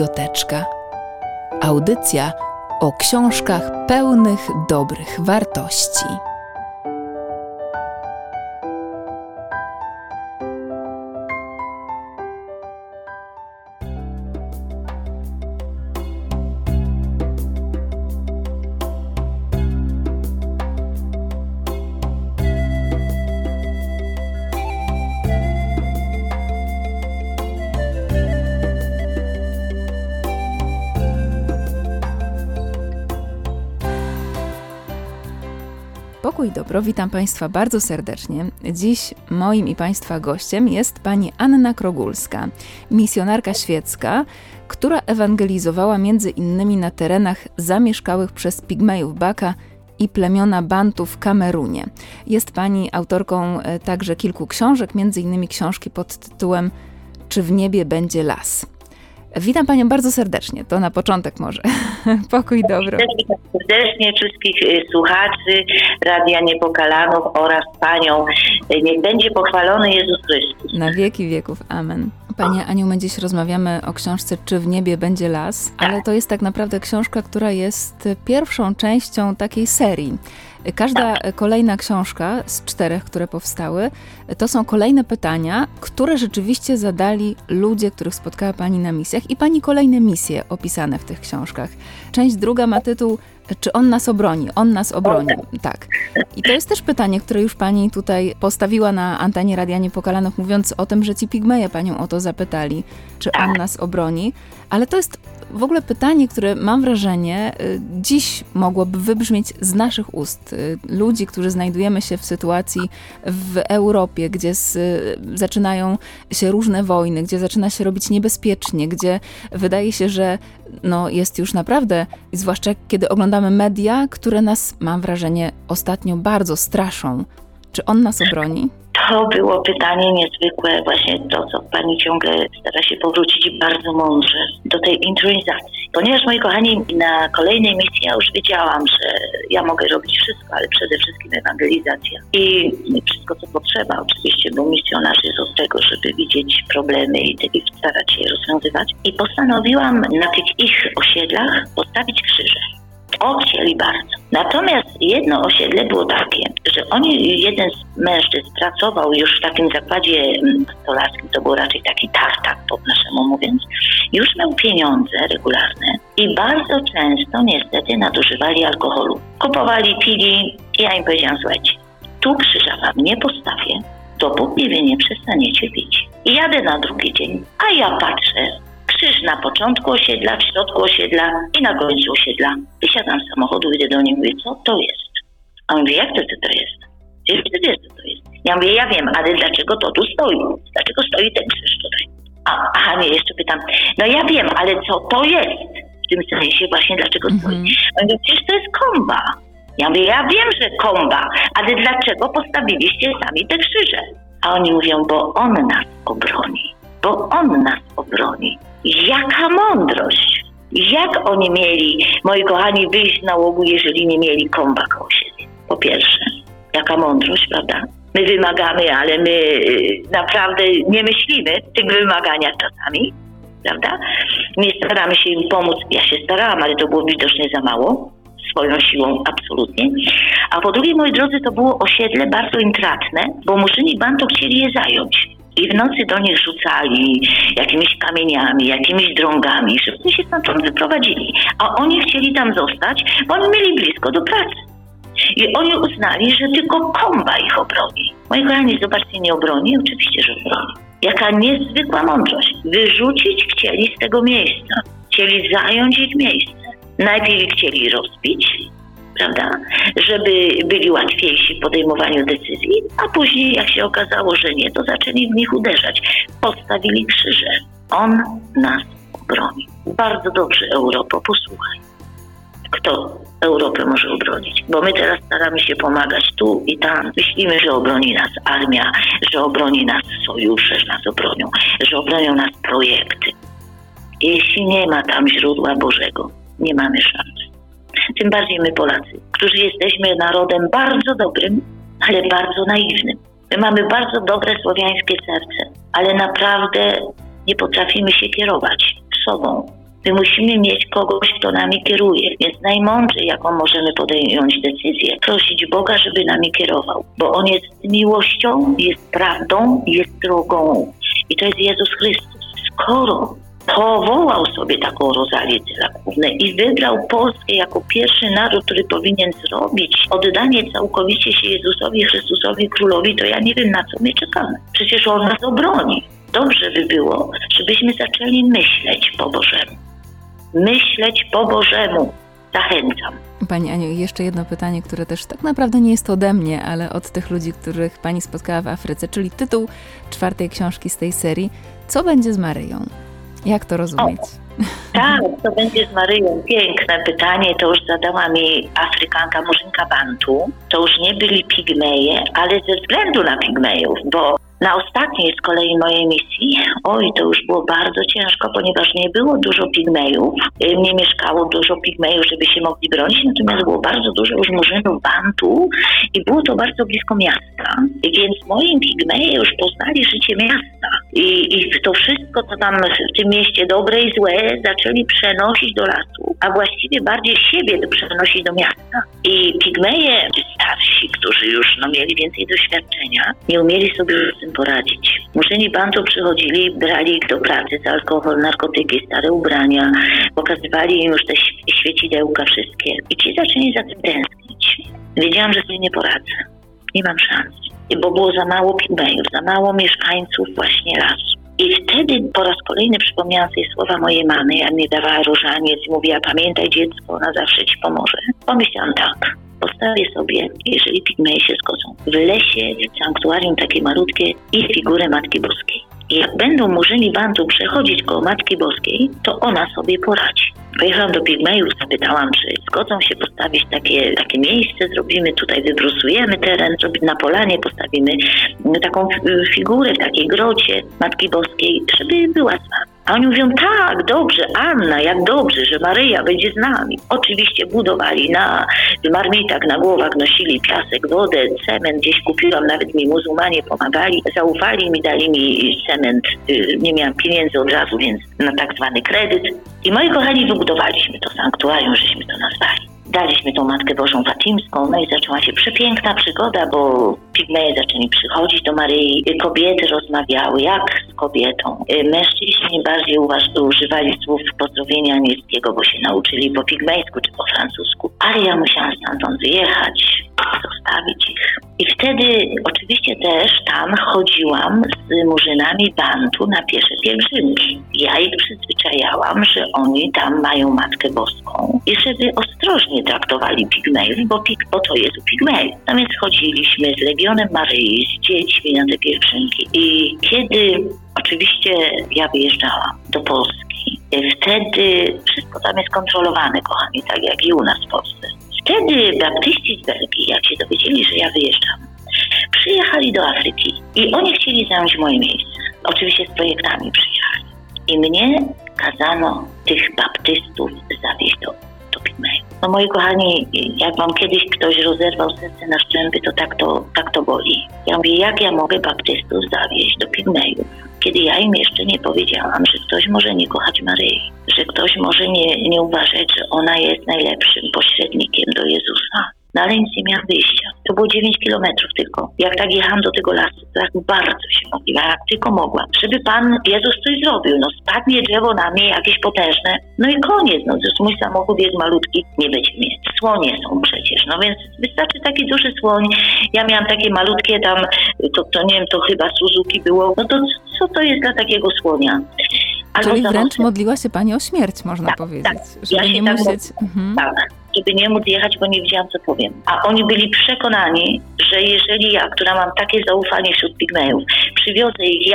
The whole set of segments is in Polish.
Biblioteczka. Audycja o książkach pełnych dobrych wartości. Pokój dobro, witam Państwa bardzo serdecznie. Dziś moim i Państwa gościem jest pani Anna Krogulska, misjonarka świecka, która ewangelizowała między innymi na terenach zamieszkałych przez Pigmejów Baka i plemiona Bantu w Kamerunie. Jest pani autorką także kilku książek, między innymi książki pod tytułem Czy w niebie będzie las? Witam Panią bardzo serdecznie, to na początek może. Pokój dobro. Witam serdecznie wszystkich słuchaczy Radia Niepokalanów oraz Panią. Niech będzie pochwalony Jezus Chrystus. Na wieki wieków. Amen. Pani Aniu, my dziś rozmawiamy o książce Czy w niebie będzie las, ale to jest tak naprawdę książka, która jest pierwszą częścią takiej serii. Każda kolejna książka z 4, które powstały, to są kolejne pytania, które rzeczywiście zadali ludzie, których spotkała Pani na misjach i Pani kolejne misje opisane w tych książkach. Część druga ma tytuł Czy on nas obroni? On nas obroni. Tak. I to jest też pytanie, które już Pani tutaj postawiła na antenie Radia Niepokalanów, mówiąc o tym, że ci Pigmeje Panią o to zapytali, czy on nas obroni. Ale to jest w ogóle pytanie, które mam wrażenie dziś mogłoby wybrzmieć z naszych ust. Ludzi, którzy znajdujemy się w sytuacji w Europie, gdzie zaczynają się różne wojny, gdzie zaczyna się robić niebezpiecznie, gdzie wydaje się, że jest już naprawdę, zwłaszcza kiedy oglądamy media, które nas, mam wrażenie, ostatnio bardzo straszą. Czy on nas obroni? To było pytanie niezwykłe, właśnie to, co Pani ciągle stara się powrócić bardzo mądrze do tej intronizacji. Ponieważ, moi kochani, na kolejnej misji ja już wiedziałam, że ja mogę robić wszystko, ale przede wszystkim ewangelizacja. I wszystko, co potrzeba oczywiście, bo misjonarz jest od tego, żeby widzieć problemy i starać się je rozwiązywać. I postanowiłam na tych ich osiedlach postawić krzyże. Chcieli bardzo. Natomiast jedno osiedle było takie, że jeden z mężczyzn pracował już w takim zakładzie stolarskim, to był raczej taki tartak po naszemu mówiąc, już miał pieniądze regularne i bardzo często niestety nadużywali alkoholu. Kupowali, pili i ja im powiedziałam, słuchajcie, tu krzyża wam nie postawię, dopóki wy nie przestaniecie pić. I jadę na drugi dzień, a ja patrzę, krzyż na początku osiedla, w środku osiedla i na końcu osiedla. Wysiadam z samochodu, idę do niej, mówię, co to jest? A on mówi, jak to co to jest? Przecież ty wiesz, co to jest. Ja mówię, ja wiem, ale dlaczego to tu stoi? Dlaczego stoi ten krzyż tutaj? Aha, nie, jeszcze pytam, no ja wiem, ale co to jest? W tym sensie właśnie dlaczego stoi? On mówi, przecież to jest komba. Ja mówię, ja wiem, że komba, ale dlaczego postawiliście sami te krzyże? A oni mówią, bo on nas obroni. Bo on nas obroni. Jaka mądrość! Jak oni mieli, moi kochani, wyjść z nałogu, jeżeli nie mieli komba koło siebie? Po pierwsze, jaka mądrość, prawda? My wymagamy, ale my naprawdę nie myślimy w tych wymaganiach czasami, prawda? Nie staramy się im pomóc. Ja się starałam, ale to było widocznie za mało. Swoją siłą absolutnie. A po drugie, moi drodzy, to było osiedle bardzo intratne, bo murzyni Bantu chcieli je zająć. I w nocy do nich rzucali jakimiś kamieniami, jakimiś drągami, żeby się stamtąd wyprowadzili. A oni chcieli tam zostać, bo oni mieli blisko do pracy. I oni uznali, że tylko komba ich obroni. Moi kochani, zobaczcie, nie obroni? Oczywiście, że obroni. Jaka niezwykła mądrość. Wyrzucić chcieli z tego miejsca. Chcieli zająć ich miejsce. Najpierw chcieli rozbić, prawda, żeby byli łatwiejsi w podejmowaniu decyzji, a później, jak się okazało, że nie, to zaczęli w nich uderzać. Postawili krzyże. On nas obroni. Bardzo dobrze, Europo, posłuchaj. Kto Europę może obronić? Bo my teraz staramy się pomagać tu i tam. Myślimy, że obroni nas armia, że obroni nas sojusze, że nas obronią, że obronią nas projekty. Jeśli nie ma tam źródła Bożego, nie mamy szans. Tym bardziej my Polacy, którzy jesteśmy narodem bardzo dobrym, ale bardzo naiwnym. My mamy bardzo dobre słowiańskie serce, ale naprawdę nie potrafimy się kierować sobą. My musimy mieć kogoś, kto nami kieruje. Więc najmądrzej, jaką możemy podjąć decyzję, prosić Boga, żeby nami kierował. Bo On jest miłością, jest prawdą, jest drogą. I to jest Jezus Chrystus. Skoro powołał sobie taką Rozalię Cyrakównę i wybrał Polskę jako pierwszy naród, który powinien zrobić oddanie całkowicie się Jezusowi Chrystusowi Królowi, to ja nie wiem, na co my czekamy. Przecież On nas obroni. Dobrze by było, żebyśmy zaczęli myśleć po Bożemu. Myśleć po Bożemu. Zachęcam. Pani Aniu, jeszcze jedno pytanie, które też tak naprawdę nie jest ode mnie, ale od tych ludzi, których Pani spotkała w Afryce, czyli tytuł 4. książki z tej serii. Co będzie z Maryją? Jak to rozumieć? Tak, co będzie z Maryją? Piękne pytanie, to już zadała mi Afrykanka, Murzynka Bantu. To już nie byli pigmeje, ale ze względu na pigmejów, bo na ostatniej z kolei mojej misji, to już było bardzo ciężko, ponieważ nie było dużo pigmejów, nie mieszkało dużo pigmejów, żeby się mogli bronić, natomiast było bardzo dużo już murzynów Bantu i było to bardzo blisko miasta, więc moi pigmeje już poznali życie miasta i to wszystko, co tam w tym mieście dobre i złe, zaczęli przenosić do lasu, a właściwie bardziej siebie przenosić do miasta. I pigmeje, starsi, którzy już mieli więcej doświadczenia, nie umieli sobie z tym poradzić. Murzyni Bantu przychodzili, brali ich do pracy za alkohol, narkotyki, stare ubrania, pokazywali im już te świecidełka wszystkie i ci zaczęli za tym tęsknić. Wiedziałam, że sobie nie poradzę. Nie mam szans. Bo było za mało pigmejów, za mało mieszkańców właśnie lasu. I wtedy po raz kolejny przypomniałam sobie słowa mojej mamy, jak mi dawała różaniec i mówiła: pamiętaj dziecko, ona zawsze ci pomoże. Pomyślałam tak, postawię sobie, jeżeli pigmeje się zgodzą, w lesie, w sanktuarium takie malutkie i figurę Matki Boskiej. I jak będą murzyni Bantu przechodzić koło Matki Boskiej, to ona sobie poradzi. Pojechałam do pigmejów, zapytałam, czy zgodzą się postawić takie miejsce, zrobimy tutaj, wybrusujemy teren, na polanie postawimy taką figurę w takiej grocie Matki Boskiej, żeby była z nami. A oni mówią: tak, dobrze, Anna, jak dobrze, że Maryja będzie z nami. Oczywiście budowali w marmitach, na głowach nosili piasek, wodę, cement, gdzieś kupiłam, nawet mi muzułmanie pomagali, zaufali mi, dali mi cement, nie miałam pieniędzy od razu, więc na tak zwany kredyt. I moi kochani, wybudowaliśmy to sanktuarium, żeśmy to nazwali. Daliśmy tą Matkę Bożą Fatimską, i zaczęła się przepiękna przygoda, bo pigmeje zaczęli przychodzić do Maryi, kobiety rozmawiały jak z kobietą. Mężczyźni bardziej używali słów pozdrowienia niemieckiego, bo się nauczyli po pigmejsku czy po francusku. Ale ja musiałam stamtąd wyjechać, zostawić ich. I wtedy oczywiście też tam chodziłam z murzynami Bantu na piesze pielgrzymki. Ja ich przyzwyczajałam, że oni tam mają Matkę Boską i żeby ostrożnie traktowali pigmejów, bo to jest u pigmejów. No więc chodziliśmy z Legionem Maryi, z dziećmi na te pielgrzymki. I kiedy oczywiście ja wyjeżdżałam do Polski, wtedy wszystko tam jest kontrolowane, kochani, tak jak i u nas w Polsce. Wtedy baptyści z Belgii, jak się dowiedzieli, że ja wyjeżdżam, przyjechali do Afryki i oni chcieli zająć moje miejsce. Oczywiście z projektami przyjechali. I mnie kazano tych baptystów zawieźć do pigmejów. No moi kochani, jak wam kiedyś ktoś rozerwał serce na szczępy, to tak to boli. Ja mówię, jak ja mogę baptystów zawieźć do pigmejów, kiedy ja im jeszcze nie powiedziałam, że ktoś może nie kochać Maryi, że ktoś może nie uważać, że ona jest najlepszym pośrednikiem do Jezusa. No ale nic nie miałam wyjścia. To było 9 kilometrów tylko. Jak tak jechałam do tego lasu, to tak bardzo się modliłam, jak tylko mogłam. Żeby Pan Jezus coś zrobił. No spadnie drzewo na mnie jakieś potężne. No i koniec. No zresztą mój samochód jest malutki. Nie będzie mieć. Słonie są przecież. No więc wystarczy taki duży słoń. Ja miałam takie malutkie tam, to nie wiem, to chyba Suzuki było. No to co to jest dla takiego słonia? Czyli wręcz modliła się Pani o śmierć, można powiedzieć. Tak. Żeby nie musieć... Tak, żeby nie móc jechać, bo nie wiedziałam, co powiem. A oni byli przekonani, że jeżeli ja, która mam takie zaufanie wśród pigmejów, przywiozę ich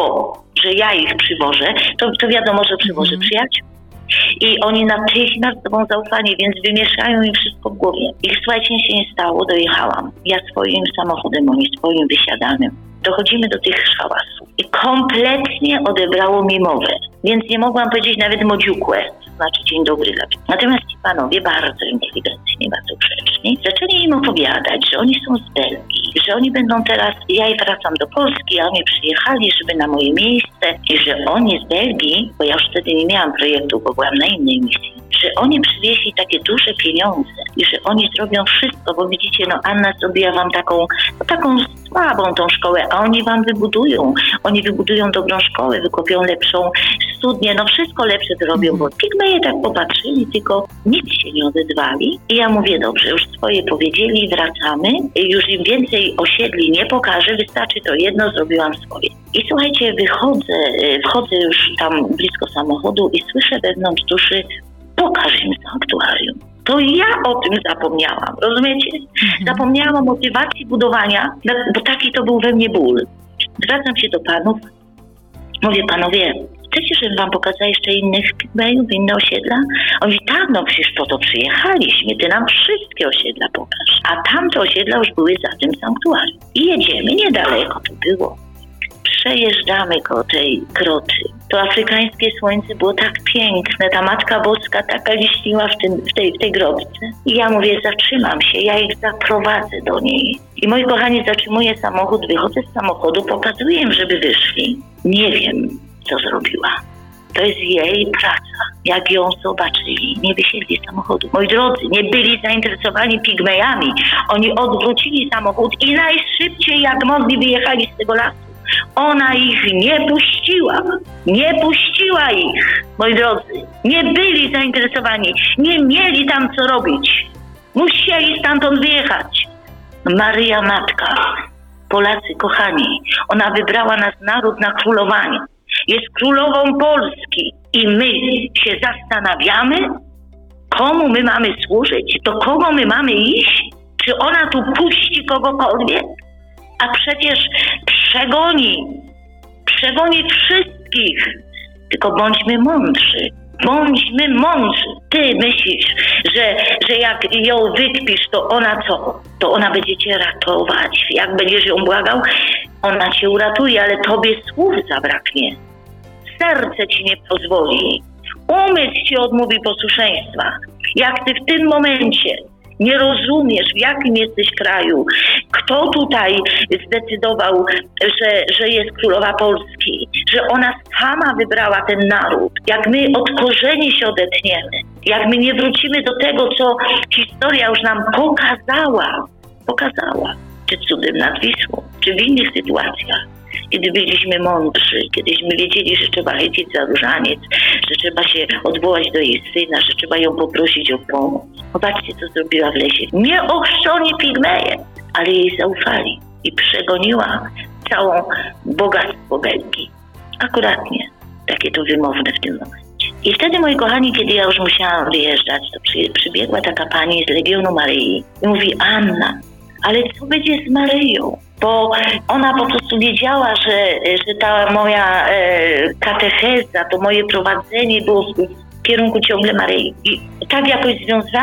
że ja ich przywożę, to wiadomo, że przywożę przyjaciół. I oni natychmiast dadzą zaufanie, więc wymieszają im wszystko w głowie. I słuchajcie, nic się nie stało, dojechałam. Ja swoim samochodem, oni swoim wysiadamy. Dochodzimy do tych hałasów. I kompletnie odebrało mi mowę. Więc nie mogłam powiedzieć nawet modziukłe, to znaczy dzień dobry dla mnie. Natomiast ci panowie bardzo inteligentni. grzeczni, bardzo grzeczni, zaczęli im opowiadać, że oni są z Belgii, że oni będą teraz, ja wracam do Polski, a oni przyjechali, żeby na moje miejsce i że oni z Belgii, bo ja już wtedy nie miałam projektu, bo byłam na innej misji, że oni przywieźli takie duże pieniądze i że oni zrobią wszystko, bo widzicie, Anna zrobiła wam taką słabą tą szkołę, a oni wam wybudują dobrą szkołę, wykopią lepszą studnię, wszystko lepsze zrobią, bo Pigmeje tak popatrzyli, tylko nic się nie odezwali. I ja mówię, dobrze, już swoje powiedzieli, wracamy, już im więcej osiedli nie pokażę, wystarczy to jedno, zrobiłam swoje. I słuchajcie, wchodzę już tam blisko samochodu i słyszę wewnątrz duszy, pokaż im sanktuarium. To ja o tym zapomniałam, rozumiecie? Zapomniałam o motywacji budowania, bo taki to był we mnie ból. Zwracam się do panów, mówię, panowie, chcecie, żebym wam pokazała jeszcze innych Pigmejów, inne osiedla? On mówi, tak, przecież po to przyjechaliśmy, ty nam wszystkie osiedla pokaż. A tamte osiedla już były za tym sanktuarium. I jedziemy, niedaleko to było. Przejeżdżamy koło tej groty. To afrykańskie słońce było tak piękne, ta Matka Boska taka liśniła w tej grotce. I ja mówię, zatrzymam się, ja ich zaprowadzę do niej. I moi kochani, zatrzymuję samochód, wychodzę z samochodu, pokazuję im, żeby wyszli. Nie wiem, co zrobiła. To jest jej praca. Jak ją zobaczyli, nie wysiedli z samochodu. Moi drodzy, nie byli zainteresowani Pigmejami. Oni odwrócili samochód i najszybciej jak mogli wyjechali z tego lasu. Ona ich nie puściła. Nie puściła ich, moi drodzy. Nie byli zainteresowani. Nie mieli tam co robić. Musieli stamtąd wyjechać. Maryja Matka, Polacy kochani, ona wybrała nas naród na królowanie. Jest królową Polski i my się zastanawiamy, komu my mamy służyć, do kogo my mamy iść, czy ona tu puści kogokolwiek, a przecież przegoni wszystkich, tylko bądźmy mądrzy. Bądźmy mądrzy. Ty myślisz, że jak ją wykpisz, to ona co? To ona będzie cię ratować. Jak będziesz ją błagał, ona cię uratuje, ale tobie słów zabraknie. Serce ci nie pozwoli. Umysł ci odmówi posłuszeństwa. Jak ty w tym momencie nie rozumiesz, w jakim jesteś kraju, kto tutaj zdecydował, że jest królowa Polski, że ona sama wybrała ten naród. Jak my od korzeni się odetniemy, jak my nie wrócimy do tego, co historia już nam pokazała, czy cudem nad Wisłą, czy w innych sytuacjach. Kiedy byliśmy mądrzy, kiedyśmy wiedzieli, że trzeba lecieć za różaniec, że trzeba się odwołać do jej syna, że trzeba ją poprosić o pomoc. Zobaczcie, co zrobiła w lesie. Nie ochrzczoni Pigmeje, ale jej zaufali i przegoniła całą bogactwo Belgii. Akuratnie takie to wymowne w tym momencie. I wtedy, moi kochani, kiedy ja już musiałam wyjeżdżać, to przybiegła taka pani z Legionu Maryi i mówi, Anna, ale co będzie z Maryją? Bo ona po prostu wiedziała, że ta moja katecheza, to moje prowadzenie było w kierunku ciągle Maryi. I tak jakoś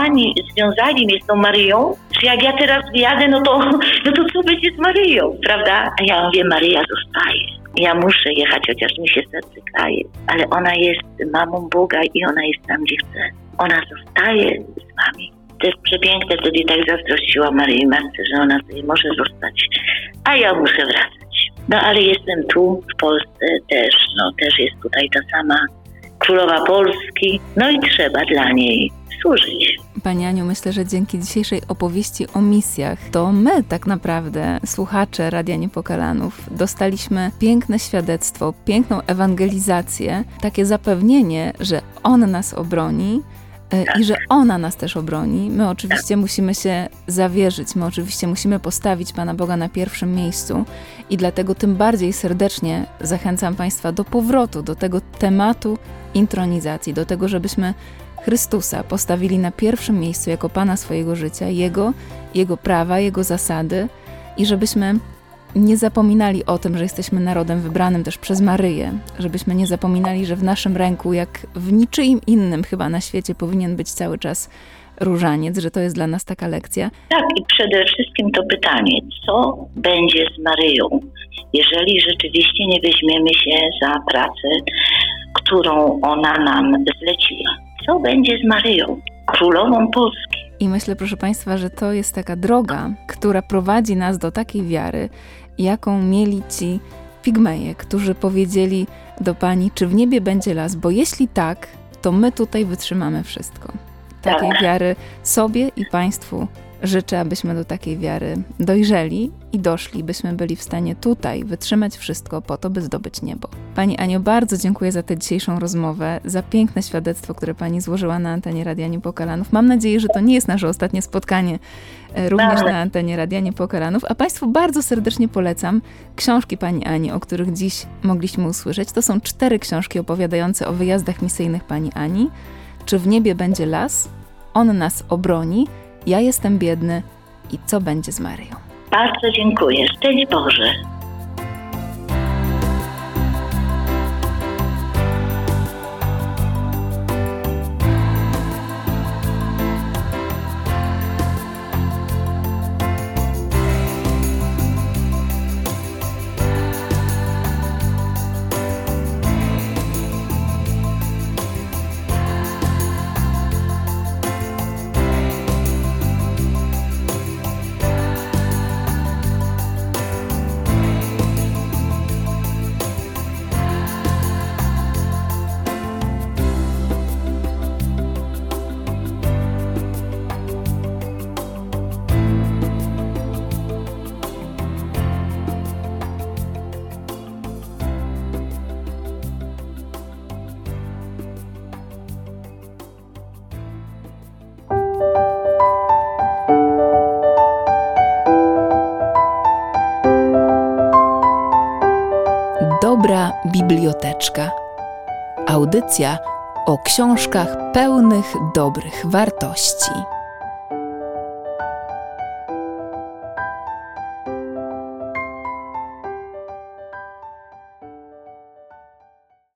związali mnie z tą Maryją, że jak ja teraz wyjadę, no to co będzie z Maryją, prawda? A ja mówię, Maryja zostaje. Ja muszę jechać, chociaż mi się serce kraje, ale ona jest mamą Boga i ona jest tam, gdzie chce. Ona zostaje z wami. To jest przepiękne, wtedy tak zazdrościła Maryi Matce, że ona sobie może zostać, a ja muszę wracać. No ale jestem tu, w Polsce też jest tutaj ta sama królowa Polski, no i trzeba dla niej służyć. Pani Aniu, myślę, że dzięki dzisiejszej opowieści o misjach, to my tak naprawdę, słuchacze Radia Niepokalanów, dostaliśmy piękne świadectwo, piękną ewangelizację, takie zapewnienie, że On nas obroni, i że ona nas też obroni. My oczywiście musimy się zawierzyć, my oczywiście musimy postawić Pana Boga na pierwszym miejscu i dlatego tym bardziej serdecznie zachęcam Państwa do powrotu do tego tematu intronizacji, do tego, żebyśmy Chrystusa postawili na pierwszym miejscu jako Pana swojego życia, Jego prawa, Jego zasady i żebyśmy nie zapominali o tym, że jesteśmy narodem wybranym też przez Maryję, żebyśmy nie zapominali, że w naszym ręku, jak w niczyim innym chyba na świecie, powinien być cały czas różaniec, że to jest dla nas taka lekcja. Tak, i przede wszystkim to pytanie, co będzie z Maryją, jeżeli rzeczywiście nie weźmiemy się za pracę, którą ona nam zleciła. Co będzie z Maryją? królową Polski. I myślę, proszę Państwa, że to jest taka droga, która prowadzi nas do takiej wiary, jaką mieli ci pigmeje, którzy powiedzieli do Pani, czy w niebie będzie las, bo jeśli tak, to my tutaj wytrzymamy wszystko. Takiej wiary sobie i Państwu życzę, abyśmy do takiej wiary dojrzeli i doszli, byśmy byli w stanie tutaj wytrzymać wszystko po to, by zdobyć niebo. Pani Aniu, bardzo dziękuję za tę dzisiejszą rozmowę, za piękne świadectwo, które Pani złożyła na antenie Radia Niepokalanów. Mam nadzieję, że to nie jest nasze ostatnie spotkanie również na antenie Radia Niepokalanów, a Państwu bardzo serdecznie polecam książki Pani Ani, o których dziś mogliśmy usłyszeć. To są 4 książki opowiadające o wyjazdach misyjnych Pani Ani. Czy w niebie będzie las? On nas obroni. Ja jestem biedny i co będzie z Maryją? Bardzo dziękuję. Szczęść Boże. Dobra biblioteczka. Audycja o książkach pełnych dobrych wartości.